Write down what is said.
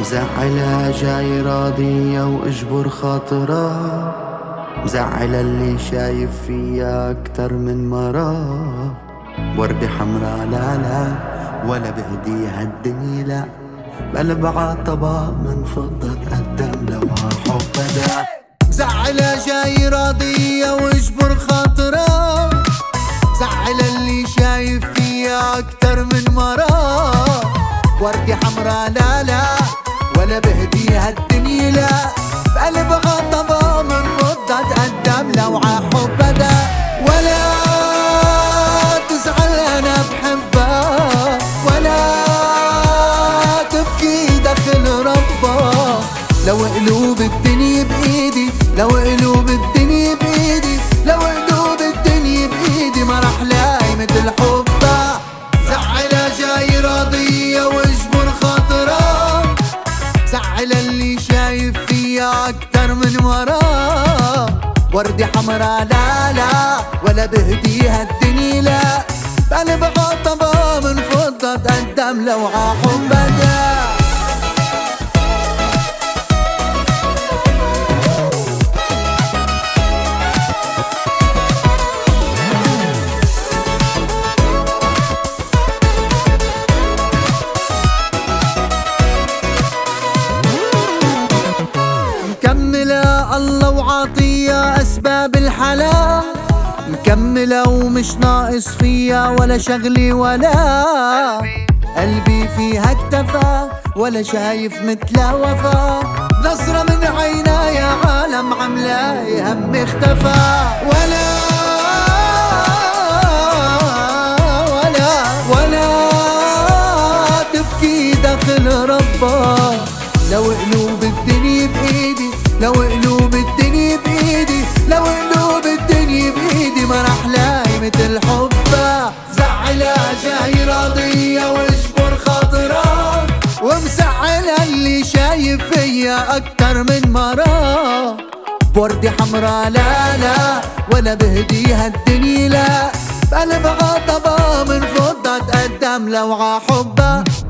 مزعلها جاي راضية واجبر خاطرها، مزعلة اللي شايف فيها اكتر من مرة. وردة حمرا لا لا ولا بهديها الدنيا لا، بقلب عطبة من فضة تقدم لو عالحب بدا. مزعلها جاي راضية واجبر خاطرها، مزعلة اللي شايف فيها اكتر من مرة. وردة حمرا لا لا ولا بهديها الدنيا لا، بقلب عطبة من فضة تقدم لو عالحب بدا. ولا تزعل انا بحبها، ولا تبكي داخل ربها. لو قلوب الدنيا بايدي، لو قلوب الدنيا بايدي، لو قلوب الدنيا بايدي ما رح لاقي مثل حبها. زعلها جاي راضية واجبر خاطرها، زعلها اللي شايف فيها اكتر من مرة. وردة حمرا لا لا ولا بهديها الدنيا لا، بقلب عطبة من فضة تقدم لو عالحب بدا. مكملة الله وعطية أسباب الحلا، مكملة ومش ناقص فيها ولا شغلي ولا قلبي فيها اكتفى، ولا شايف مثلها وفا. نظرة من عينا يا عالم عملاقي هم اختفى. ولا تبكي داخل ربها. لو قلوب الدنيا بايدي، لو قلوب الدنيا بايدي، لو قلوب الدنيا بايدي ما رح لاقي مثل حبها. زعلها جاي راضية واجبر خاطرها، ومزعلها اللي شايف فيا اكتر من مرة. بوردة حمرا لا لا ولا بهديها الدنيا لا، بقلب عطبة من فضة تقدم لو عالحبها.